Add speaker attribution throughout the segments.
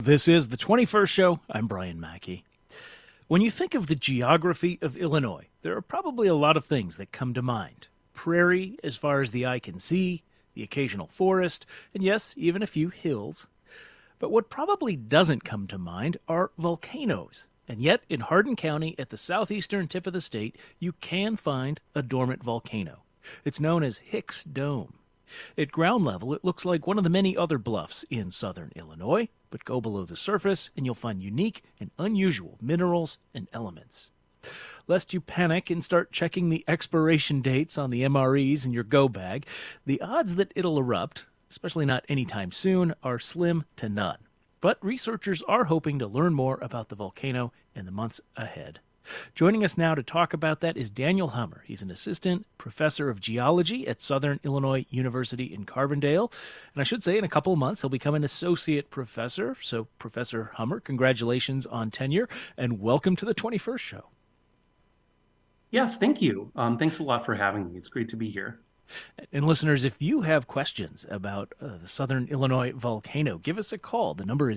Speaker 1: This is the 21st show. I'm Brian Mackey. When you think of the geography of Illinois, there are probably a lot of things that come to mind. Prairie, as far as the eye can see, the occasional forest, and yes, even a few hills. But what probably doesn't come to mind are volcanoes. And yet, in Hardin County, at the southeastern tip of the state, you can find a dormant volcano. It's known as Hicks Dome. At ground level, it looks like one of the many other bluffs in southern Illinois, but go below the surface and you'll find unique and unusual minerals and elements. Lest you panic and start checking the expiration dates on the MREs in your go bag, the odds that it'll erupt, especially not anytime soon, are slim to none. But researchers are hoping to learn more about the volcano in the months ahead. Joining us now to talk about that is Daniel Hummer. He's an assistant professor of geology at Southern Illinois University in Carbondale. And I should say in a couple of months, he'll become an associate professor. So, Professor Hummer, congratulations on tenure and welcome to the 21st show.
Speaker 2: Yes, thank you. Thanks a lot for having me. It's great to be here.
Speaker 1: And listeners, if you have questions about the Southern Illinois volcano, give us a call. The number is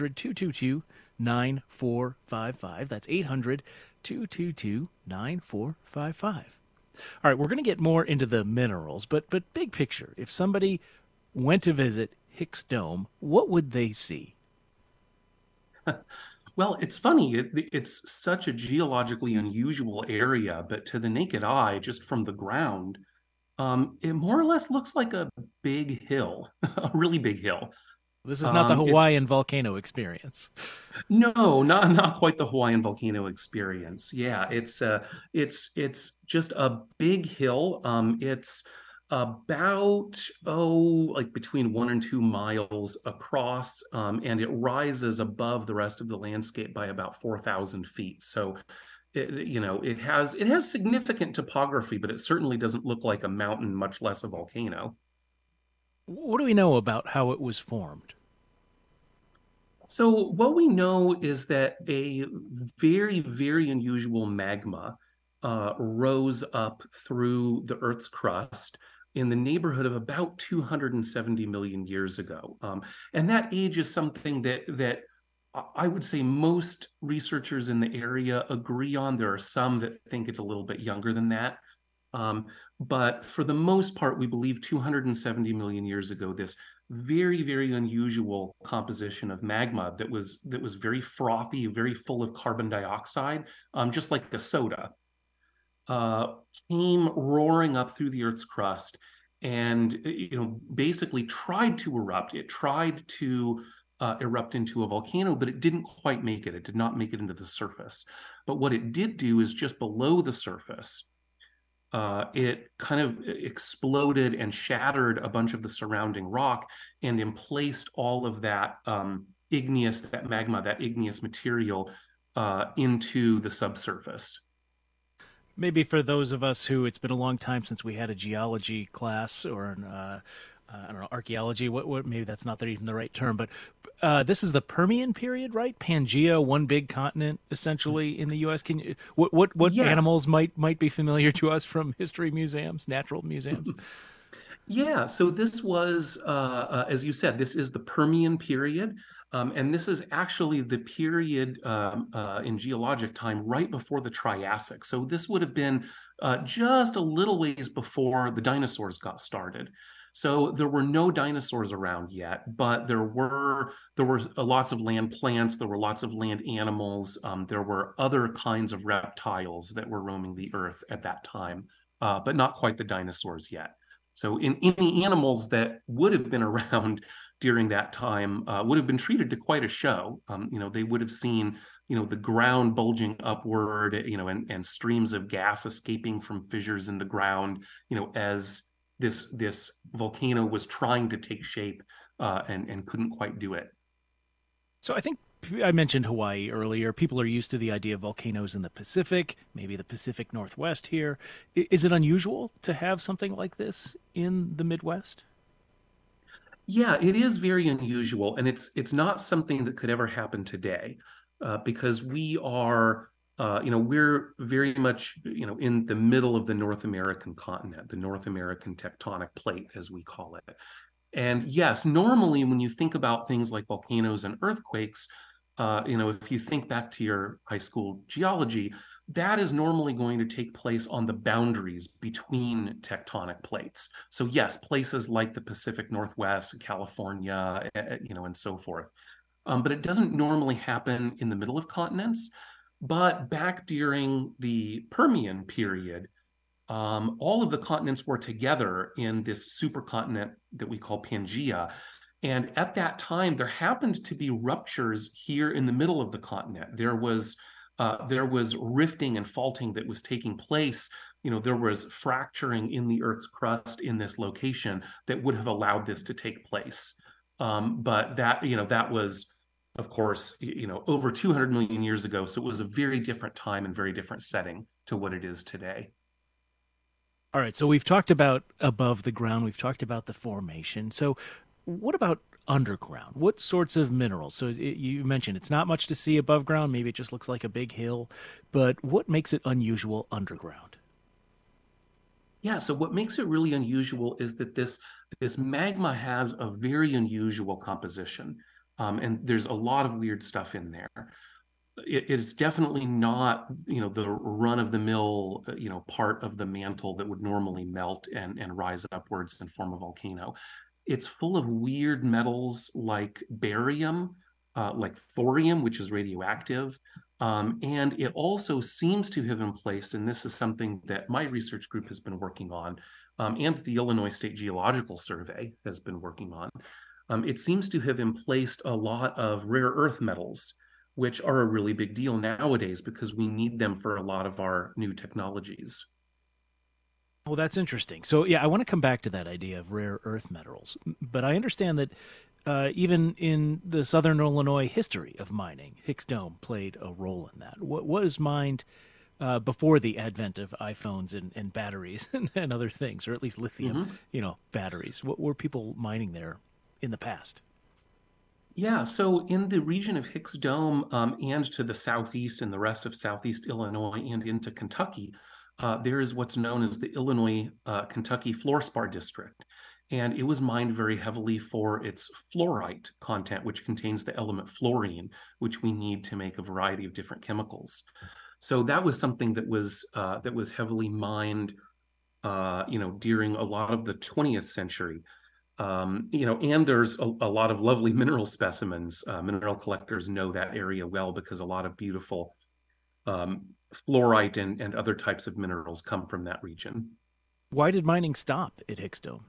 Speaker 1: 800-222-9455. That's 800-222-9455. All right, we're going to get more into the minerals, but big picture, if somebody went to visit Hicks Dome, what would they see?
Speaker 2: Well, it's funny. It's such a geologically unusual area, but to the naked eye, just from the ground, it more or less looks like a big hill, a really big hill.
Speaker 1: This is not the Hawaiian volcano experience.
Speaker 2: No, not quite the Hawaiian volcano experience. Yeah, it's just a big hill. It's about like between 1 and 2 miles across, and it rises above the rest of the landscape by about 4,000 feet. So it has significant topography, but it certainly doesn't look like a mountain, much less a volcano.
Speaker 1: What do we know about how it was formed?
Speaker 2: So what we know is that a very, very unusual magma rose up through the Earth's crust in the neighborhood of about 270 million years ago. And that age is something that I would say most researchers in the area agree on. There are some that think it's a little bit younger than that. But for the most part, we believe 270 million years ago, this very, very unusual composition of magma that was very frothy, very full of carbon dioxide, just like the soda, came roaring up through the Earth's crust and basically tried to erupt. It tried to erupt into a volcano, but it didn't quite make it. It did not make it into the surface. But what it did do is just below the surface, it kind of exploded and shattered a bunch of the surrounding rock and emplaced all of that that magma, that igneous material into the subsurface.
Speaker 1: Maybe for those of us who it's been a long time since we had a geology class or an I don't know, archaeology. What? Maybe that's not even the right term, but this is the Permian period, right? Pangea, one big continent, essentially in the U.S. Can you, what
Speaker 2: Yes.
Speaker 1: animals might be familiar to us from history museums, natural museums?
Speaker 2: Yeah, so this was, as you said, this is the Permian period. And this is actually the period in geologic time right before the Triassic. So this would have been just a little ways before the dinosaurs got started. So there were no dinosaurs around yet, but there were lots of land plants, there were lots of land animals, there were other kinds of reptiles that were roaming the earth at that time, but not quite the dinosaurs yet. So in any animals that would have been around during that time would have been treated to quite a show. They would have seen, the ground bulging upward, and streams of gas escaping from fissures in the ground, as this volcano was trying to take shape and couldn't quite do it.
Speaker 1: So I think I mentioned Hawaii earlier. People are used to the idea of volcanoes in the Pacific, maybe the Pacific Northwest here. Is it unusual to have something like this in the Midwest?
Speaker 2: Yeah, it is very unusual, and it's not something that could ever happen today, because we're very much, in the middle of the North American continent, the North American tectonic plate, as we call it. And yes, normally when you think about things like volcanoes and earthquakes, if you think back to your high school geology, that is normally going to take place on the boundaries between tectonic plates. So yes, places like the Pacific Northwest, California, and so forth. But it doesn't normally happen in the middle of continents. But back during the Permian period, all of the continents were together in this supercontinent that we call Pangaea. And at that time, there happened to be ruptures here in the middle of the continent. There was rifting and faulting that was taking place. There was fracturing in the Earth's crust in this location that would have allowed this to take place. But that was, of course, over 200 million years ago. So it was a very different time and very different setting to what it is today.
Speaker 1: All right, so we've talked about above the ground, we've talked about the formation. So, what about underground? What sorts of minerals? So, you mentioned it's not much to see above ground, maybe it just looks like a big hill, but what makes it unusual underground?
Speaker 2: Yeah, so what makes it really unusual is that this magma has a very unusual composition, and there's a lot of weird stuff in there. It is definitely not, the run-of-the-mill, part of the mantle that would normally melt and rise upwards and form a volcano. It's full of weird metals like barium, like thorium, which is radioactive. And it also seems to have emplaced, and this is something that my research group has been working on, and the Illinois State Geological Survey has been working on. It seems to have emplaced a lot of rare earth metals, which are a really big deal nowadays because we need them for a lot of our new technologies.
Speaker 1: Well, that's interesting. So, yeah, I want to come back to that idea of rare earth minerals, but I understand that even in the Southern Illinois history of mining, Hicks Dome played a role in that. What was mined before the advent of iPhones and batteries and other things, or at least lithium,
Speaker 2: Mhm.
Speaker 1: batteries? What were people mining there in the past?
Speaker 2: Yeah, so in the region of Hicks Dome, and to the southeast and the rest of southeast Illinois and into Kentucky, there is what's known as the Illinois Kentucky Fluorspar District. And it was mined very heavily for its fluorite content, which contains the element fluorine, which we need to make a variety of different chemicals. So that was something that was heavily mined, during a lot of the 20th century. And there's a lot of lovely mineral specimens. Mineral collectors know that area well because a lot of beautiful um, fluorite and other types of minerals come from that region.
Speaker 1: Why did mining stop at Hicks Dome?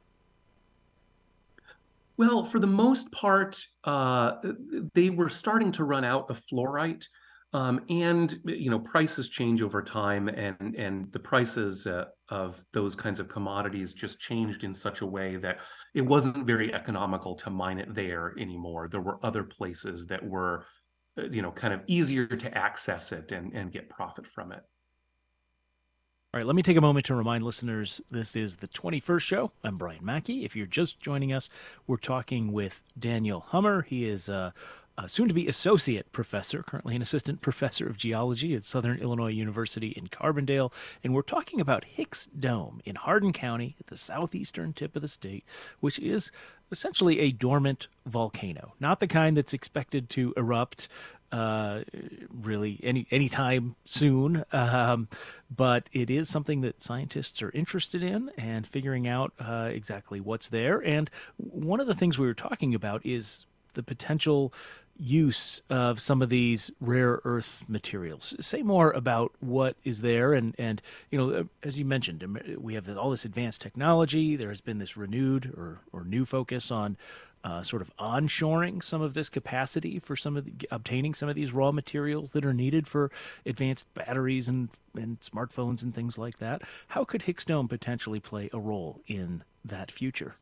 Speaker 2: Well, for the most part, they were starting to run out of fluorite, and prices change over time, and the prices of those kinds of commodities just changed in such a way that it wasn't very economical to mine it there anymore. There were other places that were, kind of easier to access it and get profit from it.
Speaker 1: All right, let me take a moment to remind listeners this is the 21st show. I'm Brian Mackey. If you're just joining us, we're talking with Daniel Hummer. He is a soon to be associate professor, currently an assistant professor of geology at Southern Illinois University in Carbondale. And we're talking about Hicks Dome in Hardin County at the southeastern tip of the state, which is essentially a dormant volcano, not the kind that's expected to erupt really anytime soon. But it is something that scientists are interested in and figuring out exactly what's there. And one of the things we were talking about is the potential use of some of these rare earth materials. Say more about what is there, and as you mentioned, we have all this advanced technology. There has been this renewed or new focus on sort of onshoring some of this capacity for obtaining some of these raw materials that are needed for advanced batteries and smartphones and things like that. How could Hicks Dome potentially play a role in that future?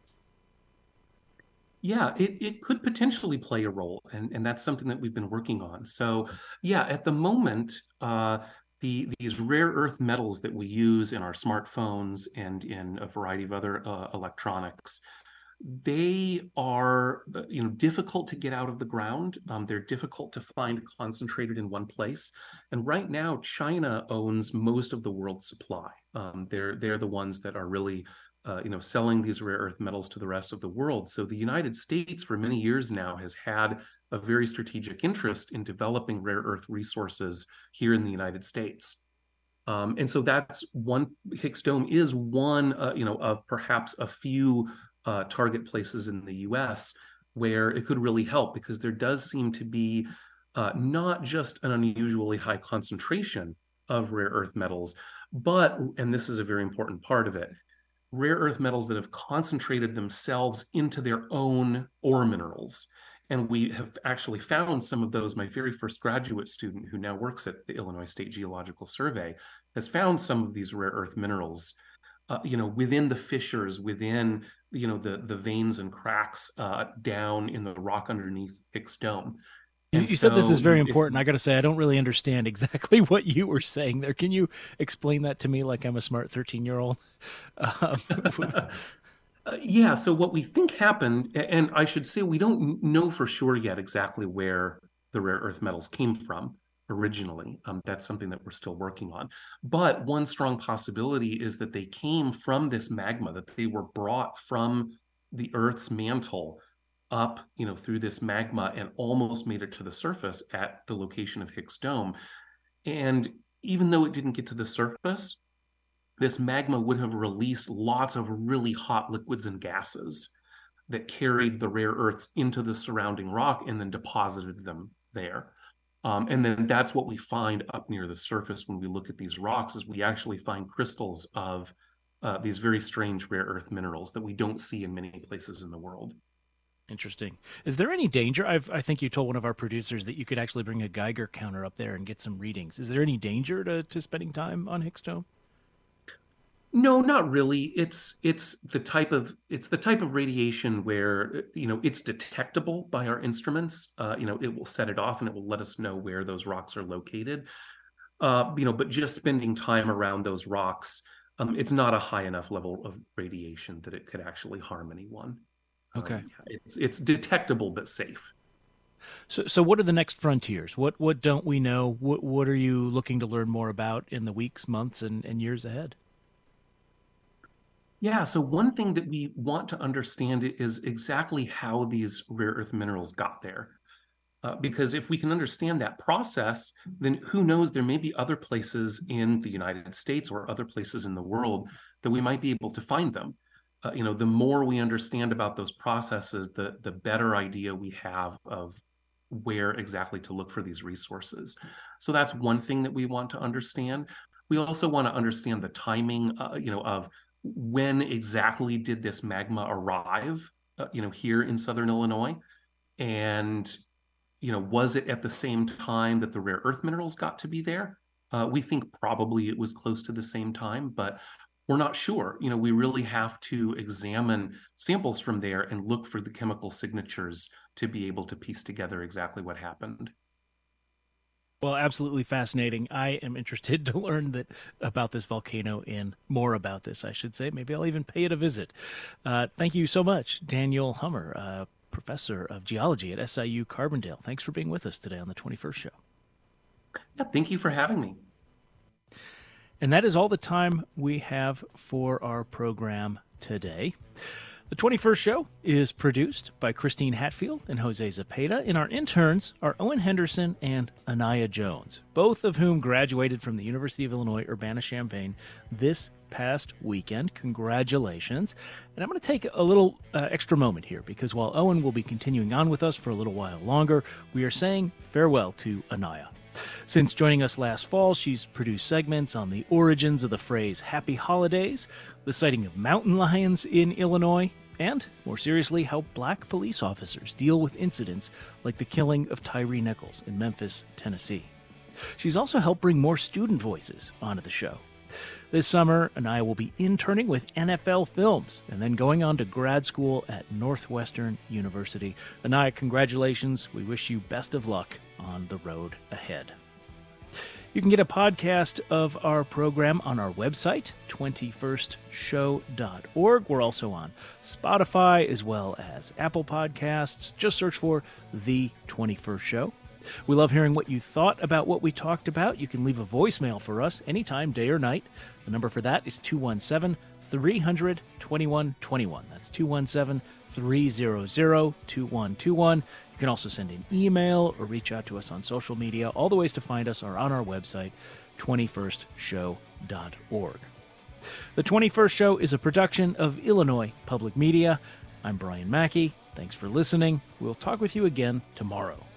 Speaker 2: Yeah, it could potentially play a role, and that's something that we've been working on. So, yeah, at the moment, these rare earth metals that we use in our smartphones and in a variety of other electronics, They are, difficult to get out of the ground. They're difficult to find concentrated in one place. And right now, China owns most of the world's supply. They're the ones that are really, selling these rare earth metals to the rest of the world. So the United States, for many years now, has had a very strategic interest in developing rare earth resources here in the United States. And so that's one. Hicks Dome is one, of perhaps a few target places in the U.S. where it could really help, because there does seem to be not just an unusually high concentration of rare earth metals, but, and this is a very important part of it, rare earth metals that have concentrated themselves into their own ore minerals. And we have actually found some of those. My very first graduate student, who now works at the Illinois State Geological Survey, has found some of these rare earth minerals, within the fissures, within, the veins and cracks down in the rock underneath Hicks Dome.
Speaker 1: You said this is very important. I got to say, I don't really understand exactly what you were saying there. Can you explain that to me like I'm a smart 13-year-old?
Speaker 2: Yeah, so what we think happened, and I should say we don't know for sure yet exactly where the rare earth metals came from originally. That's something that we're still working on. But one strong possibility is that they came from this magma, that they were brought from the Earth's mantle up, through this magma, and almost made it to the surface at the location of Hicks Dome. And even though it didn't get to the surface, this magma would have released lots of really hot liquids and gases that carried the rare earths into the surrounding rock and then deposited them there. And then that's what we find up near the surface when we look at these rocks, is we actually find crystals of these very strange rare earth minerals that we don't see in many places in the world.
Speaker 1: Interesting. Is there any danger? I think you told one of our producers that you could actually bring a Geiger counter up there and get some readings. Is there any danger to spending time on Hicks Dome?
Speaker 2: No, not really. It's the type of radiation where, it's detectable by our instruments. It will set it off and it will let us know where those rocks are located. But just spending time around those rocks, it's not a high enough level of radiation that it could actually harm anyone.
Speaker 1: Okay.
Speaker 2: It's detectable but safe.
Speaker 1: So what are the next frontiers? What don't we know? What are you looking to learn more about in the weeks, months, and years ahead?
Speaker 2: Yeah, so one thing that we want to understand is exactly how these rare earth minerals got there. Because if we can understand that process, then who knows, there may be other places in the United States or other places in the world that we might be able to find them. The more we understand about those processes, the better idea we have of where exactly to look for these resources. So that's one thing that we want to understand. We also want to understand the timing, of when exactly did this magma arrive, here in Southern Illinois, and was it at the same time that the rare earth minerals got to be there? We think probably it was close to the same time, but we're not sure. We really have to examine samples from there and look for the chemical signatures to be able to piece together exactly what happened.
Speaker 1: Well, absolutely fascinating. I am interested to learn about this volcano and more about this, I should say. Maybe I'll even pay it a visit. Thank you so much, Daniel Hummer, professor of geology at SIU Carbondale. Thanks for being with us today on the 21st Show.
Speaker 2: Yeah, thank you for having me.
Speaker 1: And that is all the time we have for our program today. The 21st Show is produced by Christine Hatfield and Jose Zepeda, and our interns are Owen Henderson and Anaya Jones, both of whom graduated from the University of Illinois Urbana-Champaign this past weekend. Congratulations. And I'm going to take a little extra moment here, because while Owen will be continuing on with us for a little while longer, we are saying farewell to Anaya. Since joining us last fall, she's produced segments on the origins of the phrase Happy Holidays, the sighting of mountain lions in Illinois, and, more seriously, how black police officers deal with incidents like the killing of Tyree Nichols in Memphis, Tennessee. She's also helped bring more student voices onto the show. This summer, Anaya will be interning with NFL Films and then going on to grad school at Northwestern University. Anaya, congratulations. We wish you best of luck on the road ahead. You can get a podcast of our program on our website, 21stshow.org. We're also on Spotify as well as Apple Podcasts. Just search for The 21st Show. We love hearing what you thought about what we talked about. You can leave a voicemail for us anytime, day or night. The number for that is 217-300-2121. That's 217-300-2121. You can also send an email or reach out to us on social media. All the ways to find us are on our website, 21stshow.org. The 21st Show is a production of Illinois Public Media. I'm Brian Mackey. Thanks for listening. We'll talk with you again tomorrow.